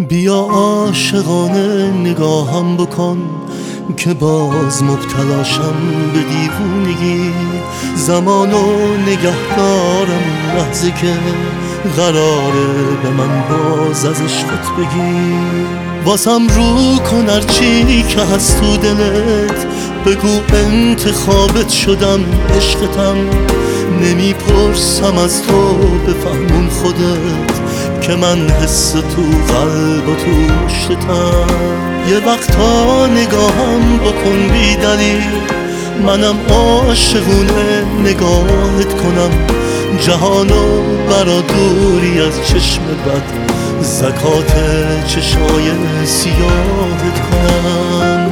بیا عاشقانه نگاهم بکن که باز مبتلاشم به دیوونگی. زمانو نگه دارم لحظه که قراره به من باز از عشقت بگی. واسم رو کن هرچی که هست تو دلت، بگو انتخابت شدم عشقتم. نمیپرسم از تو بفهمون خودت که من حس تو قلب و تو مشتتم. یه وقتا نگاهم بکن بی دلیل، منم عاشقونه نگاهت کنم. جهانو برا دوری از چشم بد، زکات چشای سیاهت کنم.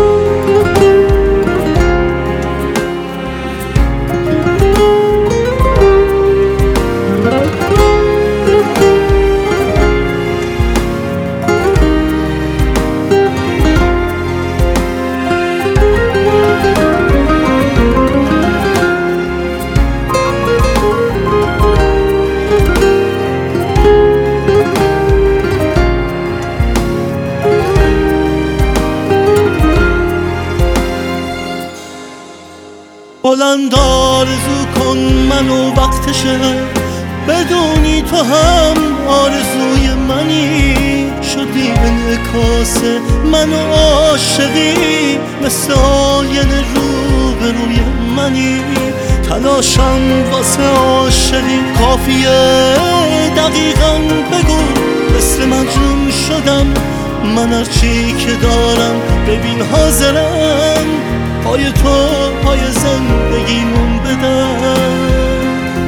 بلند آرزو کن منو وقتشه، بدونی تو هم آرزوی منی. شدی انعکاس من و عاشقی، مثل آینه روبروی منی. تلاشم واسه عاشقی کافیه، دقیقاً بگو مثل مجنون شدم. من هرچی که دارم ببین حاضرم، پای تو پای زندگیمون بدم.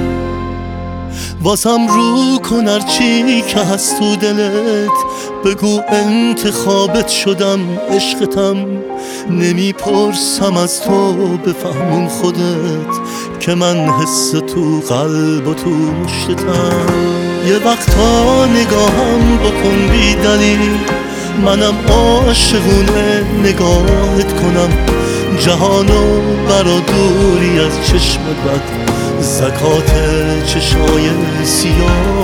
واسم رو کن هرچی که هست تو دلت، بگو انتخابت شدم عشقتم. نمیپرسم از تو بفهمون خودت که من حس تو قلب و تو مشتتم. یه وقتا نگاهم بکن بی دلیل، منم عاشقونه نگاهت کنم. جهانو برا دوری از چشم بد، زکات چشای سیاه